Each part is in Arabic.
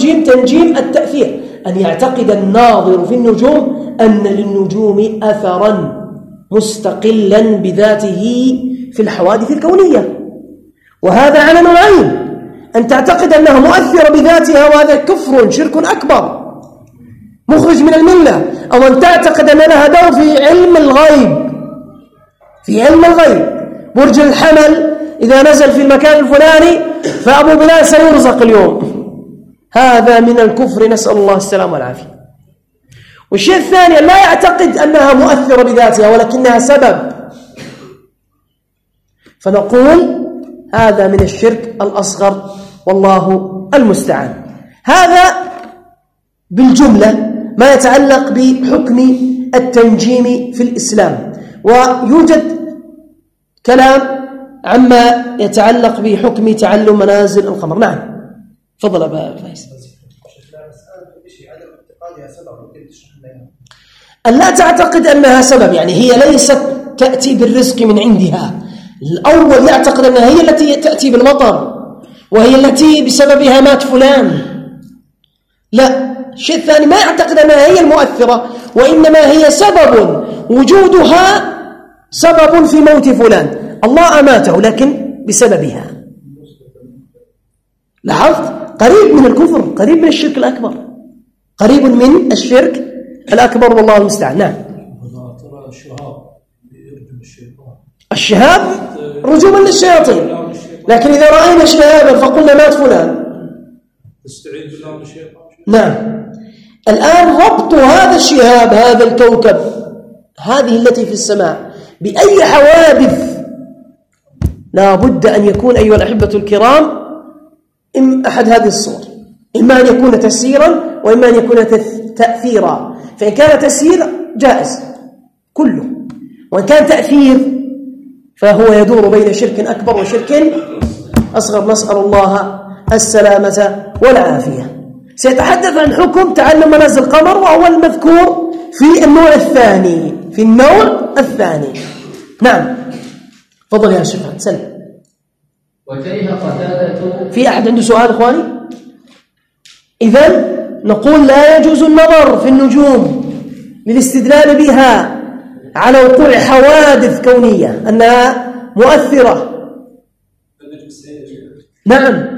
التنجيم تنجيم التأثير، أن يعتقد الناظر في النجوم أن للنجوم أثرا مستقلا بذاته في الحوادث الكونية، وهذا على نوعين: أن تعتقد أنها مؤثرة بذاتها وهذا كفر شرك أكبر مخرج من الملة، أو أن تعتقد أن لها دور في علم الغيب. في علم الغيب برج الحمل إذا نزل في المكان الفلاني فأبو بلال سيرزق اليوم، هذا من الكفر، نسأل الله السلامة والعافية. والشيء الثاني لا يعتقد أنها مؤثرة بذاتها ولكنها سبب، فنقول هذا من الشرك الأصغر والله المستعان. هذا بالجملة ما يتعلق بحكم التنجيم في الإسلام. ويوجد كلام عما يتعلق بحكم تعلم منازل القمر. نعم تفضل أبا فايز. أن لا تعتقد أنها سبب، يعني هي ليست تأتي بالرزق من عندها. الأول يعتقد أنها هي التي تأتي بالمطر وهي التي بسببها مات فلان، لا. الشيء الثاني ما يعتقد أنها هي المؤثرة، وإنما هي سبب، وجودها سبب في موت فلان، الله أماته لكن بسببها. لاحظت؟ قريب من الكفر، قريب من الشرك الأكبر، قريب من الشرك الأكبر والله المستعان. نعم. الشهاب رجوما للشياطين، لكن إذا رأينا شهابا فقلنا مات فلان تستعيذ بالله من الشيطان. نعم. الآن ربط هذا الشهاب، هذا الكوكب، هذه التي في السماء، بأي حوادث لا بد أن يكون أيها الأحبة الكرام أحد هذه الصور، إما أن يكون تسييرا وإما أن يكون تأثيرا. فإن كان تسيير جائز كله، وإن كان تأثير فهو يدور بين شرك أكبر وشرك أصغر، نسأل الله السلامة والعافية. سيتحدث عن حكم تعلم منازل القمر، وهو المذكور في النوع الثاني. في النوع الثاني. نعم تفضل يا شيخ سلم. وكره قتادة. في أحد عنده سؤال إخواني؟ إذن نقول لا يجوز النظر في النجوم للاستدلال بها على وقوع حوادث كونية أنها مؤثرة. نعم،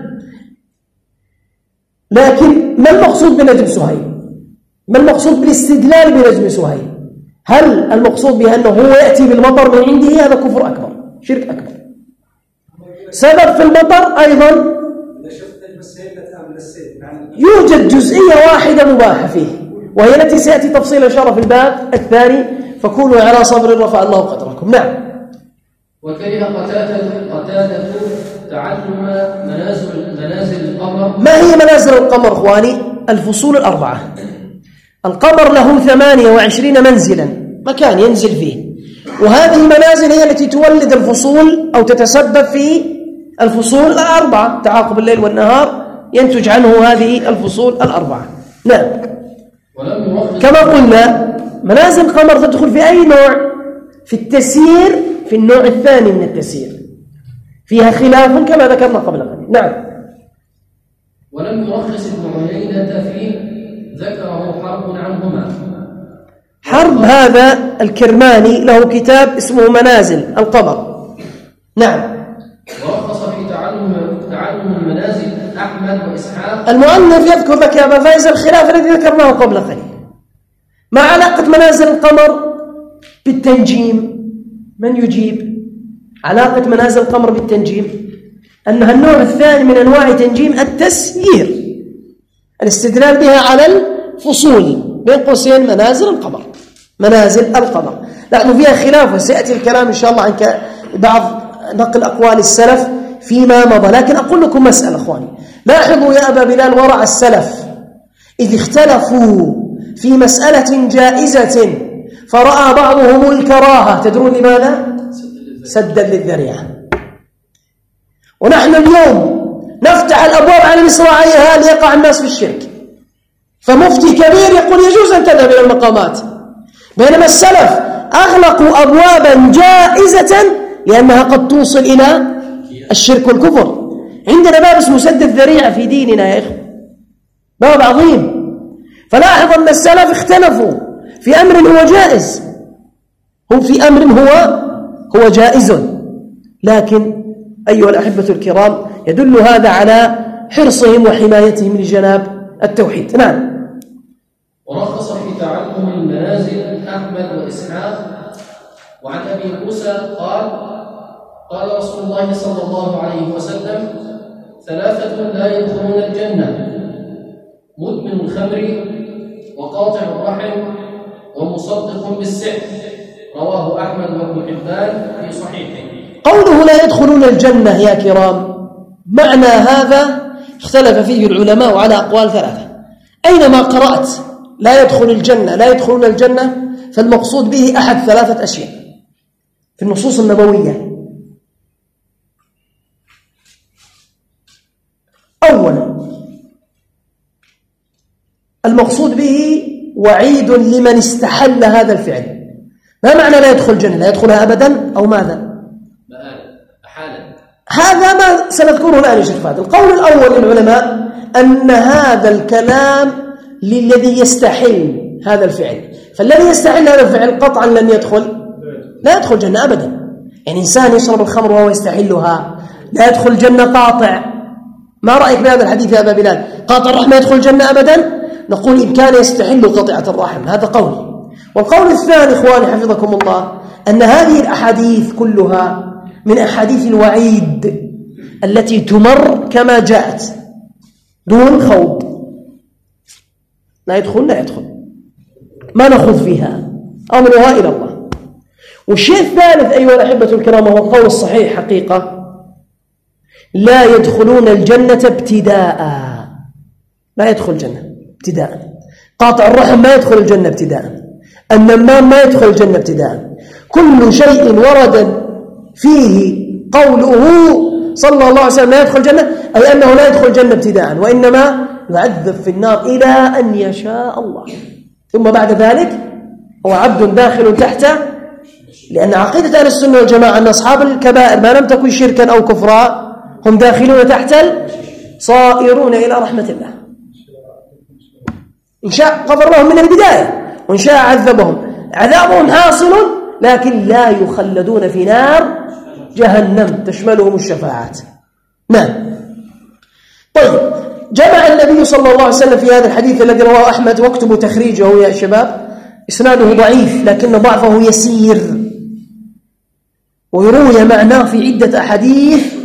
لكن ما المقصود بنجم سهيل؟ ما المقصود بالاستدلال بنجم سهيل؟ هل المقصود بها أنه هو يأتي بالمطر من عنده؟ هذا كفر أكبر، شرك أكبر. سبب في المطر أيضا يوجد جزئية واحدة مباحة فيه، وهي التي سيأتي تفصيل إن شاء الله في الباب الثاني، فكونوا على صبر رفع الله قدركم. نعم. وكره قتادة تعلم منازل القمر. ما هي منازل القمر إخواني؟ الفصول الأربعة. القمر له 28 منزلا، مكان ينزل فيه، وهذه المنازل هي التي تولد الفصول أو تتسبب في الفصول الأربعة، تعاقب الليل والنهار ينتج عنه هذه الفصول الأربعة. نعم. كما قلنا منازل القمر تدخل في أي نوع؟ في التسيير، في النوع الثاني من التسيير، فيها خلاف كما ذكرنا قبل قليل. نعم. ولم يرخص ابن عيينة فيه، ذكره حرب عنهما. حرب هذا الكرماني له كتاب اسمه منازل القمر. نعم. ورخص في تعلم المنازل أحمد وإسحاق. المؤلف يذكر لك يا أبا فايز الخلاف الذي ذكرناه قبل قليل. ما علاقة منازل القمر بالتنجيم؟ من يجيب؟ علاقة منازل القمر بالتنجيم أنها النوع الثاني من أنواع تنجيم التسيير، الاستدلال بها على الفصول، بين قوسين منازل القمر. منازل القمر نحن فيها خلاف، وسيأتي الكلام إن شاء الله عن بعض نقل أقوال السلف فيما مضى. لكن أقول لكم مسألة أخواني، لاحظوا يا أبا بلال ورع السلف إذ اختلفوا في مسألة جائزة فرأى بعضهم الكراهة، تدرون لماذا؟ سدا للذريعة. ونحن اليوم نفتح الأبواب على مصراعيها ليقع الناس في الشرك، فمفتي كبير يقول يجوز أن تذهب إلى المقامات، بينما السلف أغلقوا أبوابا جائزة لأنها قد توصل إلى الشرك والكفر. عندنا باب اسمه سد الذريعة في ديننا يا إخوة، باب عظيم. فلاحظ أن السلف اختلفوا في أمر هو جائز، هم في أمر هو جائز، لكن أيها الأحبة الكرام يدل هذا على حرصهم وحمايتهم لجناب التوحيد. نعم. ورخص في تعلم المنازل أحمد وإسحاق. وعن أبي موسى قال رسول الله صلى الله عليه وسلم: 3 لا يدخلون الجنة: مدمن الخمر، وقاطع الرحم، ومصدق بالسحر. رواه أحمد وابن حبان في صحيحه. قوله لا يدخلون الجنة يا كرام، معنى هذا اختلف فيه العلماء على أقوال 3. أينما قرأت لا يدخل الجنة لا يدخلون الجنة فالمقصود به أحد 3 أشياء في النصوص النبوية. أولا، المقصود به وعيد لمن استحل هذا الفعل. ما معنى لا يدخل الجنة؟ لا يدخلها أبدا أو ماذا؟ هذا ما سنذكره الآن يا شيخ فهد. القول الأول للعلماء أن هذا الكلام للذي يستحل هذا الفعل، فالذي يستحل هذا الفعل قطعا لا يدخل الجنة أبدا. يعني إنسان يشرب الخمر وهو يستحلها لا يدخل الجنة قاطع. ما رأيك بهذا الحديث يا أبا بلال؟ قاطع الرحم يدخل الجنة أبدا؟ نقول إن كان يستحل قطعة الرحم. هذا قولي. والقول الثاني إخواني حفظكم الله أن هذه الأحاديث كلها من أحاديث الوعيد التي تمر كما جاءت دون خوض. لا يدخل ما نخوض فيها، أمرها إلى الله. والشيء الثالث أيها الأحبة الكرام هو القول الصحيح حقيقة: لا يدخلون الجنة ابتداء. لا يدخل الجنة ابتداء. قاطع الرحم ما يدخل الجنة ابتداء. النمام ما يدخل الجنة ابتداء. كل شيء ورد فيه قوله صلى الله عليه وسلم لا يدخل الجنة أي أنه لا يدخل الجنة ابتداء، وإنما يعذب في النار إلى أن يشاء الله، ثم بعد ذلك هو عبد داخل تحته. لأن عقيدة أهل السنة والجماعة أن أصحاب الكبائر ما لم تكن شركا أو كفرا هم داخلون تحت صائرون إلى رحمة الله. إن شاء غفر لهم من البداية، وإن شاء عذبهم. عذابهم حاصل لكن لا يخلدون في نار جهنم تشملهم الشفاعات. نعم. طيب، جمع النبي صلى الله عليه وسلم في هذا الحديث الذي رواه أحمد، واكتبوا تخريجه يا شباب، إسناده ضعيف لكن ضعفه يسير، ويروي معناه في عدة أحاديث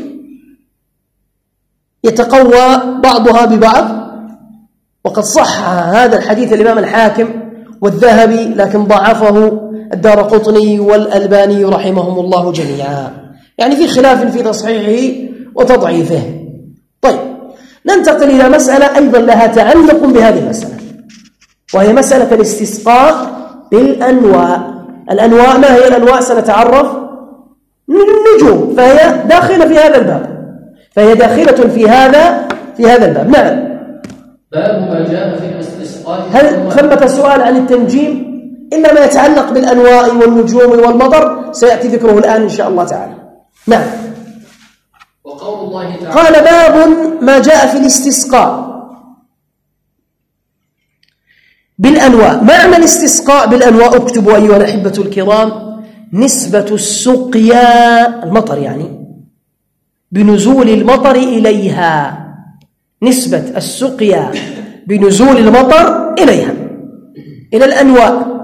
يتقوى بعضها ببعض. وقد صح هذا الحديث الإمام الحاكم والذهبي، لكن ضعفه الدارقطني والألباني رحمهم الله جميعا. يعني في خلاف في تصحيحه وتضعيفه. طيب، ننتقل إلى مسألة أيضا لها تعلق بهذه المسألة، وهي مسألة الاستسقاء بالأنواء. الأنواء ما هي الأنواء؟ سنتعرف. النجوم، فهي داخلة في هذا الباب، فهي داخلة في هذا الباب. نعم. باب ما جاء في الاستسقاء. هل ثمة سؤال عن التنجيم؟ إلا ما يتعلق بالأنواء والنجوم والمطر سيأتي ذكره الآن إن شاء الله تعالى. نعم. وقول الله تعالى قال: باب ما جاء في الاستسقاء بالأنواء. معنى الاستسقاء بالأنواء، اكتبوا أيها الأحبة الكرام: نسبة السقيا، المطر يعني، بنزول المطر إليها. نسبة السقيا بنزول المطر إليها، إلى الأنواء.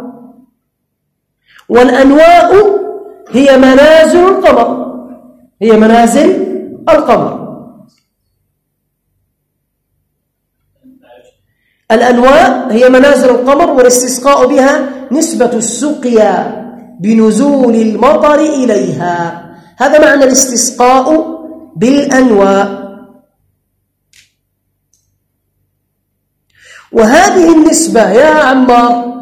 والأنواء هي منازل القمر، هي منازل القمر. الأنواء هي منازل القمر، والاستسقاء بها نسبة السقيا بنزول المطر إليها. هذا معنى الاستسقاء بالأنواء. وهذه النسبة يا عمار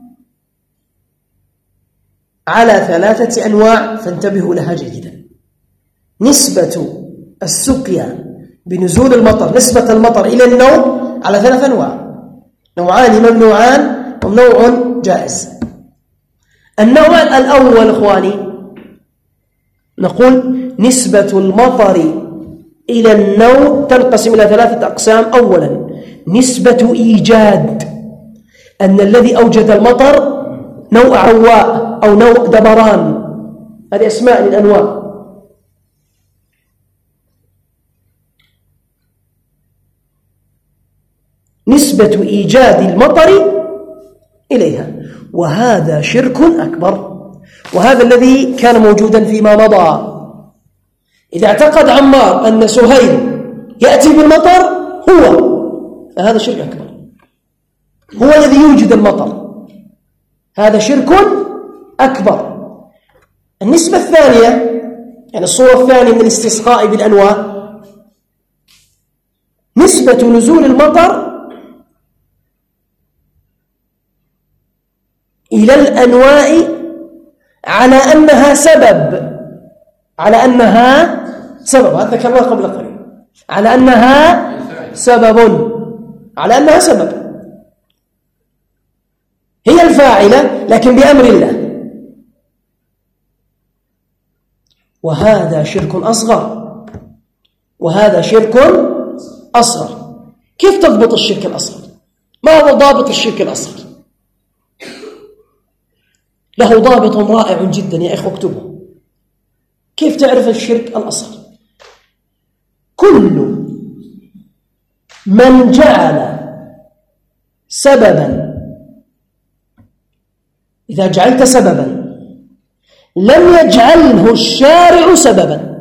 على 3 أنواع، فانتبهوا لها جيدا. نسبة السقيا بنزول المطر، نسبة المطر إلى النوم، على 3 أنواع: نوعان ممنوعان ونوع جائز. النوع الأول إخواني نقول نسبة المطر إلى النوم تنقسم إلى 3 أقسام. أولا، نسبة إيجاد، أن الذي أوجد المطر نوع عواء أو نوع دبران، هذه أسماء للأنواع. نسبة إيجاد المطر إليها، وهذا شرك أكبر، وهذا الذي كان موجودا فيما مضى. إذا اعتقد عمار أن سهيل يأتي بالمطر هو، فهذا شرك أكبر، هو الذي يوجد المطر، هذا شرك أكبر. النسبة الثانية، يعني الصورة الثانية من الاستسقاء بالأنواع، نسبة نزول المطر إلى الأنواع على أنها سبب، على أنها سبب، هذا ذكرناه قبل قليل، على أنها سبب، على أنها سبب، هي الفاعلة لكن بأمر الله، وهذا شرك أصغر، وهذا شرك أصغر. كيف تضبط الشرك الأصغر؟ ما هو ضابط الشرك الأصغر؟ له ضابط رائع جدا يا إخوة، اكتبه. كيف تعرف الشرك الأصغر؟ كل من جعل سببا، إذا جعلت سببا لم يجعله الشارع سببا،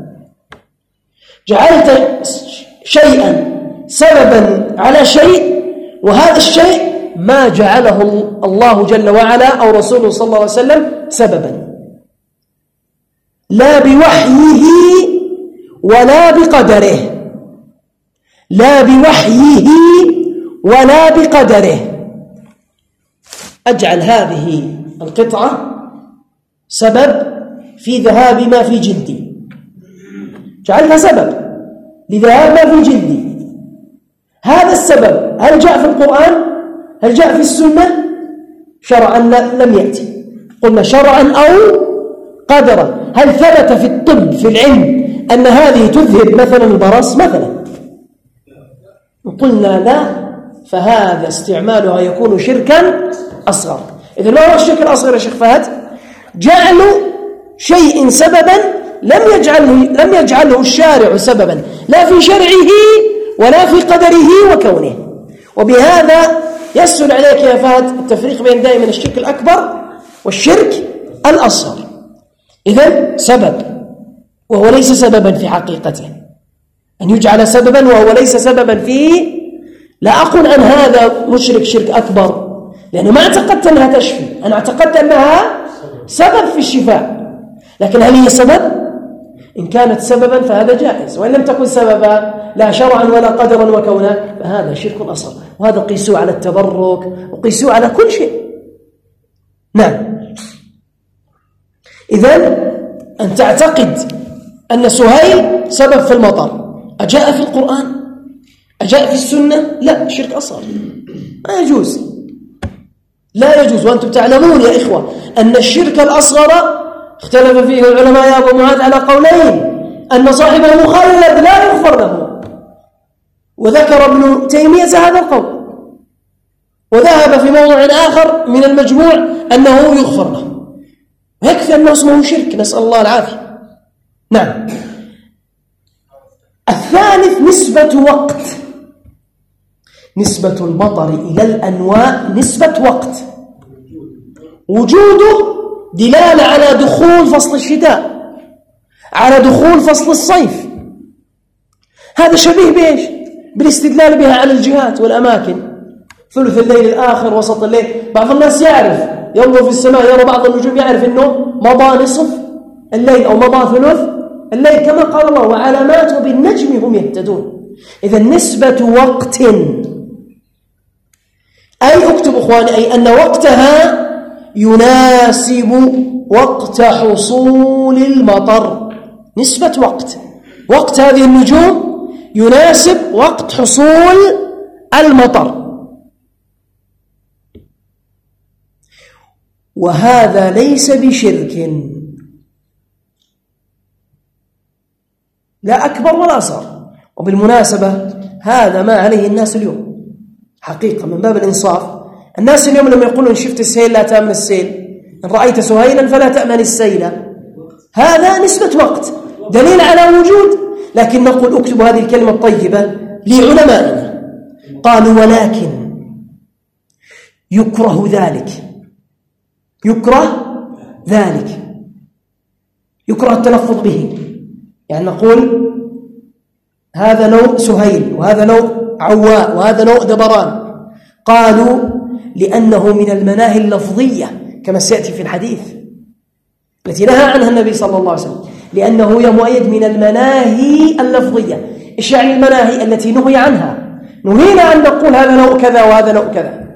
جعلت شيئا سببا على شيء، وهذا الشيء ما جعله الله جل وعلا أو رسوله صلى الله عليه وسلم سببا، لا بوحيه ولا بقدره، لا بوحيه ولا بقدره. أجعل هذه القطعة سبب في ذهاب ما في جلدي، جعلها سبب لذهاب ما في جلدي. هذا السبب هل جاء في القرآن؟ هل جاء في السنة؟ شرعا لم يأتي، قلنا شرعا أو قدرا. هل ثبت في الطب في العلم أن هذه تذهب مثلا البرص مثلا؟ قلنا لا، فهذا استعمالها يكون شركا أصغر. إذن ما هو الشرك الأصغر يا شيخ فهد؟ جعل شيء سببا لم يجعله الشارع سببا، لا في شرعه ولا في قدره وكونه. وبهذا يسهل عليك يا فهد التفريق بين دائما الشرك الأكبر والشرك الأصغر. إذن سبب وهو ليس سببا في حقيقته، أن يجعل سببا وهو ليس سببا فيه. لا أقول أن هذا مشرك شرك أكبر، لأنه ما اعتقدت أنها تشفي، أنا اعتقدت أنها سبب في الشفاء، لكن هل هي سبب؟ إن كانت سببا فهذا جائز، وإن لم تكن سببا لا شرعا ولا قدرا وكونا فهذا شرك أصغر. وهذا قيسوه على التبرك وقيسوه على كل شيء. نعم. إذن أن تعتقد أن سهيل سبب في المطر، أجاء في القرآن؟ أجاء في السنة؟ لا، شرك أصغر، ما يجوز، لا يجوز. وأنتم تعلمون يا إخوة أن الشرك الأصغر اختلف فيه العلماء يا أبو معاذ على قولين، أن صاحبه مخلد لا يغفر له، وذكر ابن تيمية هذا القول، وذهب في موضع آخر من المجموع أنه يغفر له، ويكفي أنه اسمه شرك، نسأل الله العافية. نعم. الثالث نسبة وقت، نسبة المطر إلى الأنواع نسبة وقت، وجوده دلالة على دخول فصل الشتاء، على دخول فصل الصيف. هذا شبيه بإيش؟ بالاستدلال بها على الجهات والأماكن، ثلث الليل الآخر، وسط الليل. بعض الناس يعرف، ينظر في السماء يرى بعض النجوم يعرف أنه مضى نصف الليل أو مضى ثلث الليل، كما قال الله وعلامات وبالنجم هم يهتدون. إذا نسبة وقت، أي اكتب أخواني، أي أن وقتها يناسب وقت حصول المطر. نسبة وقت، وقت هذه النجوم يناسب وقت حصول المطر. وهذا ليس بشرك، لا أكبر ولا أصغر. وبالمناسبة هذا ما عليه الناس اليوم، حقيقة من باب الإنصاف. الناس اليوم لما يقولون إن شفت السيل لا تأمن السيل، إن رأيت سهيلا فلا تأمن السيل، هذا نسبة وقت دليل على وجود. لكن نقول اكتب هذه الكلمة الطيبة لعلمائنا، قالوا ولكن يكره ذلك، يكره ذلك، يكره التلفظ به. يعني نقول هذا نوع سهيل وهذا نوع عواء وهذا نوع دبران. قالوا لأنه من المناهي اللفظية كما سيأتي في الحديث التي نهى عنها النبي صلى الله عليه وسلم، لأنه هي مؤيد من المناهي اللفظية. إيش يعني المناهي التي نهي عنها؟ نهينا أن نقول هذا نوع كذا وهذا نوع كذا.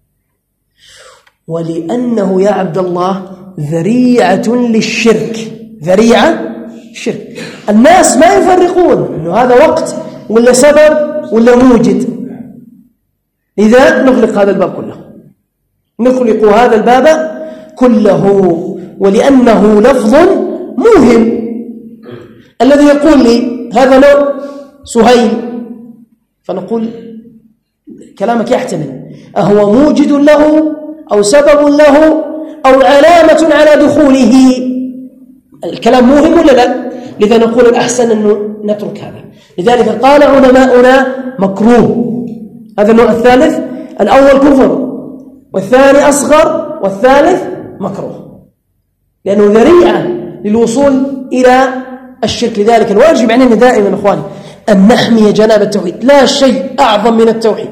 ولأنه يا عبد الله ذريعة للشرك، ذريعة الشرك. الناس ما يفرقون إنه هذا وقت ولا سبب ولا موجد. لذا نغلق هذا الباب كله، نغلق هذا الباب كله. ولأنه لفظ موهم. الذي يقول لي هذا نوع سهيل، فنقول كلامك يحتمل أهو موجد له أو سبب له أو علامة على دخوله. الكلام موهم ولا لا؟ لذا نقول الأحسن أنه نترك هذا. لذلك قال علماؤنا مكروه. هذا النوع الثالث، الأول كفر والثاني أصغر والثالث مكروه، لأنه ذريعة للوصول إلى الشرك. لذلك الواجب علينا دائما أخواني أن نحمي جناب التوحيد. لا شيء أعظم من التوحيد،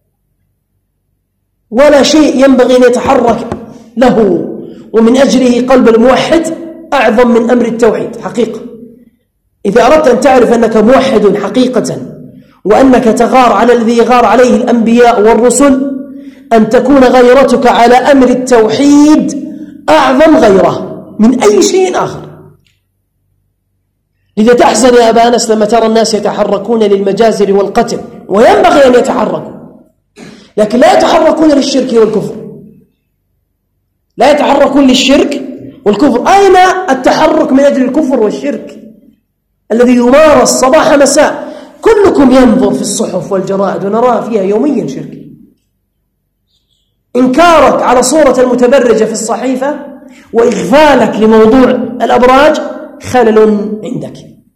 ولا شيء ينبغي أن يتحرك له ومن أجله قلب الموحد أعظم من أمر التوحيد حقيقة. إذا أردت أن تعرف أنك موحد حقيقة وأنك تغار على الذي يغار عليه الأنبياء والرسل، أن تكون غيرتك على أمر التوحيد أعظم غيره من أي شيء آخر. لذا تحزن يا أبا أنس لما ترى الناس يتحركون للمجازر والقتل، وينبغي أن يتحركوا، لكن لا يتحركون للشرك والكفر، لا يتحركون للشرك والكفر. أين التحرك من أجل الكفر والشرك الذي يمارس صباح مساء؟ كلكم ينظر في الصحف والجرائد ونرى فيها يوميا شرك. إنكارك على صورة المتبرجة في الصحيفة وإغفالك لموضوع الأبراج خلل عندك.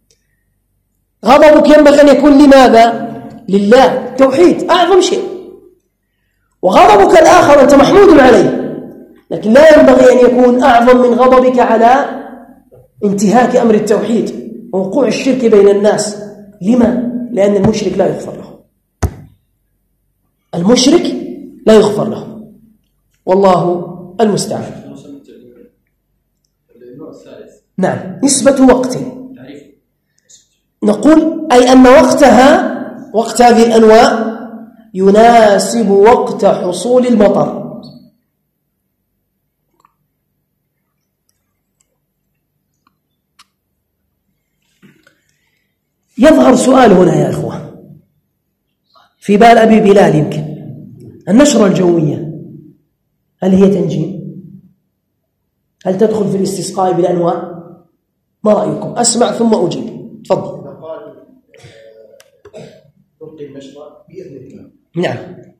غضبك ينبغي أن يكون لماذا؟ لله، توحيد أعظم شيء. وغضبك الآخر أنت محمود عليه، لكن لا ينبغي أن يكون أعظم من غضبك على انتهاك أمر التوحيد ووقوع الشرك بين الناس. لما؟ لأن المشرك لا يغفر له، المشرك لا يغفر له، والله المستعان. نعم، نسبة وقت نقول أي أن وقتها، وقت هذه الأنواع يناسب وقت حصول المطر. يظهر سؤال هنا يا إخوة في بال أبي بلال، يمكن النشرة الجوية هل هي تنجيم؟ هل تدخل في الاستسقاء بالأنواع؟ ما رأيكم؟ أسمع ثم أجيب. تفضل. تلقي النشرة بإذن الله. نعم.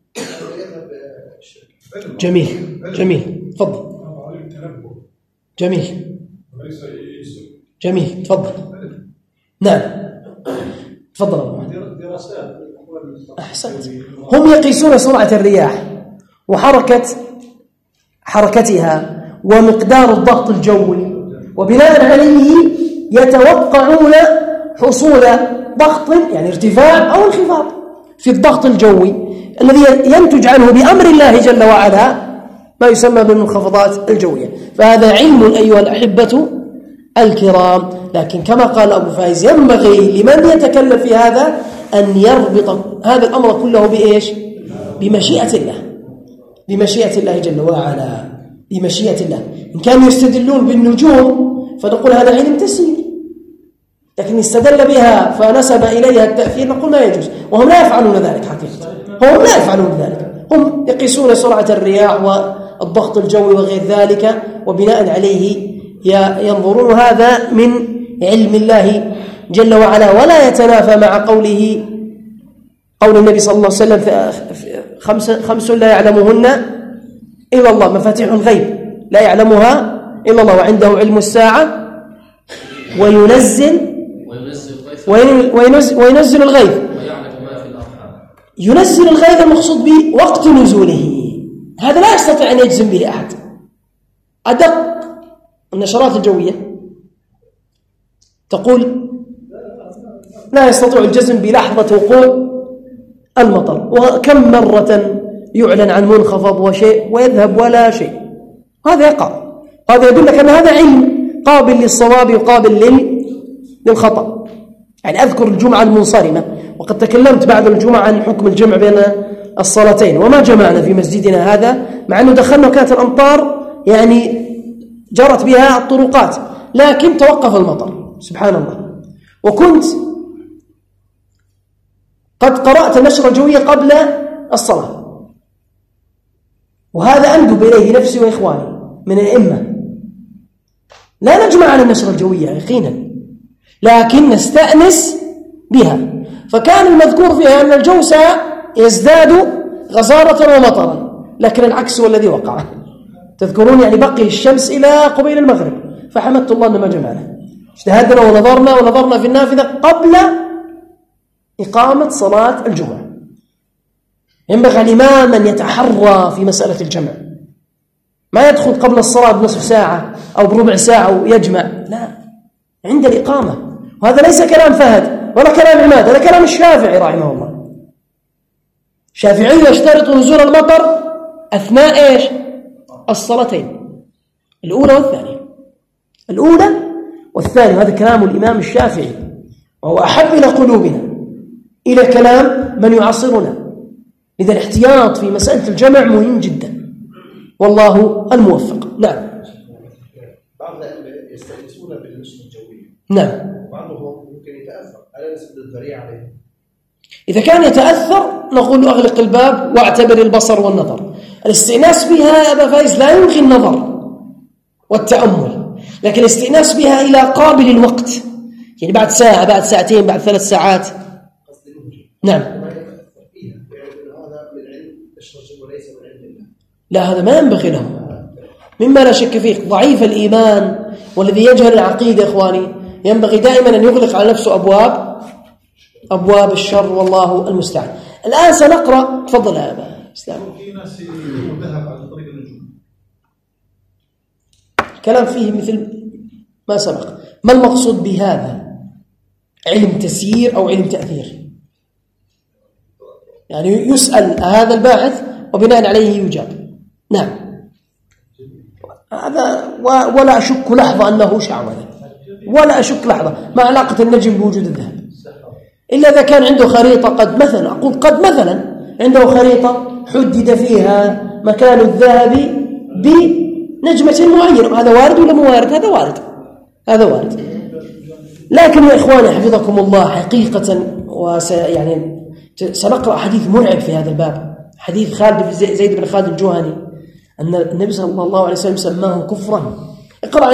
جميل جميل، تفضل. جميل جميل، تفضل. نعم تفضل أبو محمد. أحسنت. هم يقيسون سرعة الرياح حركتها ومقدار الضغط الجوي، وبناء عليه يتوقعون حصول ضغط يعني ارتفاع أو انخفاض في الضغط الجوي الذي ينتج عنه بأمر الله جل وعلا ما يسمى بالمنخفضات الجوية. فهذا علم أيها الأحبة الكرام. لكن كما قال أبو فايز ينبغي لمن يتكلم في هذا أن يربط هذا الأمر كله بإيش؟ بمشيئة الله، بمشيئة الله جل وعلا، بمشيئة الله. إن كانوا يستدلون بالنجوم فنقول هذا علم تسير، لكن استدل بها فنسب إليها التأثير نقول لا يجوز، وهم لا يفعلون ذلك حقيقة. هم لا يفعلون ذلك، هم يقيسون سرعة الرياح والضغط الجوي وغير ذلك وبناء عليه ينظرون. هذا من علم الله جل وعلا، ولا يتنافى مع قول النبي صلى الله عليه وسلم خمس لا يعلمهن إلا الله، مفاتيح الغيب لا يعلمها إلا الله، وعنده علم الساعة وينزل الغيث ينزل الغيث، المقصود به وقت نزوله، هذا لا يستطيع أن يجزم به أحد. أدق النشرات الجوية تقول لا يستطيع الجزم بلحظة وقوع المطر، وكم مرة يعلن عن منخفض وشيء ويذهب ولا شيء، هذا يقع. هذا يدلك أن هذا علم قابل للصواب وقابل للخطأ. يعني أذكر الجمعة المنصرمة، وقد تكلمت بعد الجمعة عن حكم الجمع بين الصلاتين، وما جمعنا في مسجدنا هذا مع أنه دخلنا وكانت الأمطار يعني جرت بها الطرقات، لكن توقف المطر سبحان الله. وكنت قد قرأت النشرة الجوية قبل الصلاة، وهذا أندب إليه نفسي وإخواني من الأئمة. لا نجمع عن النشرة الجوية يقينا، لكن نستأنس بها. فكان المذكور فيها أن الجو سيزداد غزارة ومطرا، لكن العكس هو الذي وقع. تذكرون يعني بقي الشمس إلى قبيل المغرب، فحمدت الله أن ما جمعنا، اجتهدنا ونظرنا في النافذة قبل إقامة صلاة الجمعة. ينبغي الإمام أن يتحرى في مسألة الجمع، ما يدخل قبل الصلاة بنصف ساعة أو بربع ساعة ويجمع، لا، عند الإقامة. وهذا ليس كلام فهد ولا كلام عماد، هذا كلام الشافعي رحمه الله. الشافعي يشترط نزول المطر أثناء إيش؟ الصلاتين الأولى والثانية. هذا كلام الإمام الشافعي، وهو أحب إلى قلوبنا إلى كلام من يعصرنا. إذا الاحتياط في مسألة الجمع مهم جدا، والله الموفق. نعم. بعض يستأنسون بالنشرة الجوية، نعم. بعضهم ممكن يتأثر، ألا نسبب الذريعة عليه؟ إذا كان يتأثر نقول له أغلق الباب واعتبر البصر والنظر. الاستئناس بها يا أبا فايز لا يلغي النظر والتأمل، لكن الاستئناس بها إلى قابل الوقت، يعني بعد ساعة، بعد ساعتين، بعد 3 ساعات. نعم. لا، هذا ما ينبغي له، مما لا شك فيه. ضعيف الإيمان والذي يجهل العقيدة إخواني ينبغي دائما أن يغلق على نفسه أبواب الشر، والله المستعان. الآن سنقرأ. تفضل يا أبا إسلام. في ناس يذهب على طريق النجوم، كلام فيه مثل ما سبق. ما المقصود بهذا؟ علم تسيير أو علم تأثير؟ يعني يسأل هذا الباحث وبناء عليه يجاب. نعم. هذا ولا أشك لحظة أنه شعوذة، ولا أشك لحظة. ما علاقة النجم بوجود الذهب؟ إلا إذا كان عنده خريطة قد مثلا عنده خريطة حدد فيها مكان الذهب بنجمة معينة، هذا وارد ولا مو وارد؟ هذا وارد. لكن يا إخواني حفظكم الله حقيقة، يعني سنقرأ حديث مرعب في هذا الباب، حديث خالد زيد بن خالد الجهني أن النبي صلى الله عليه وسلم سماه كفرا. اقرأ